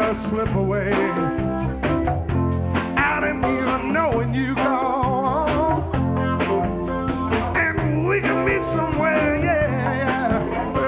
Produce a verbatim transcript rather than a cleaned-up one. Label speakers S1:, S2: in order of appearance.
S1: slip away. I didn't even know when you got